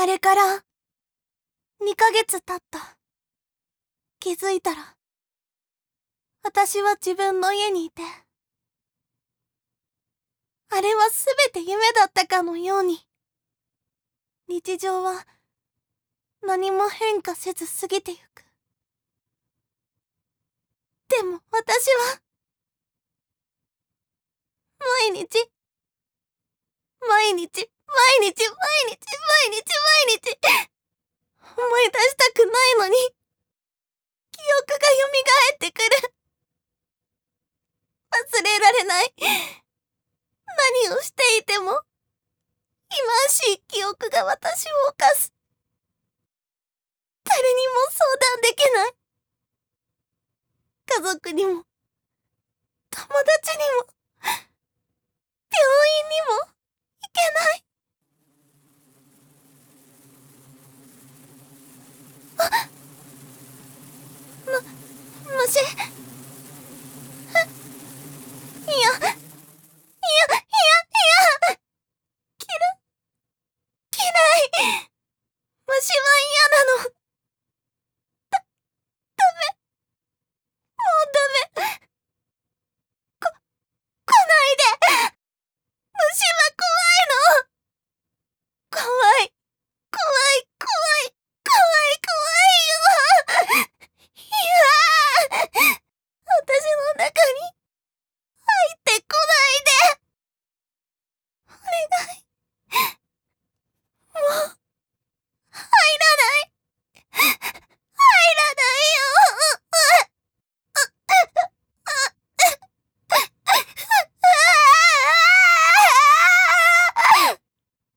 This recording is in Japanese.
れから2ヶ月経った。気づいたら、私は自分の家にいて、あれはすべて夢だったかのように、日常は何も変化せず過ぎてゆく。でも私は、毎日、毎日、毎日、毎日、毎日、毎日、思い出したくないのに、記憶が蘇ってくる。忘れられない。何をしていても、忌まわしい記憶が私を犯す。誰にも相談できない。家族にも、友達にも、病院にも行けない。